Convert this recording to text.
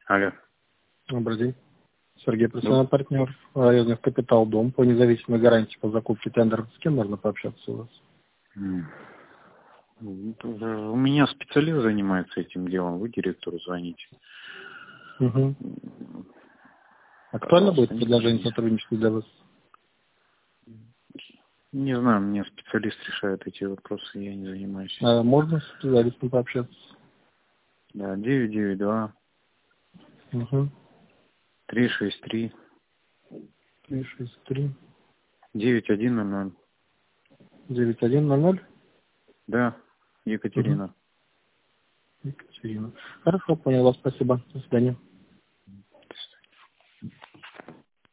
Алло. Добрый день. Сергей, профессиональный партнер, районный капитал Дом по независимой гарантии по закупке тендеров. С кем можно пообщаться у вас? У меня специалист занимается этим делом, вы директору звоните. Угу. Актуально будет предложение сотрудничества для вас? Не знаю, мне специалист решает эти вопросы, я не занимаюсь. А можно с специалистом пообщаться? Да, 992 Угу. 363 363 9100. 9100. Да, Екатерина. Екатерина. Хорошо, понял вас, спасибо. До свидания.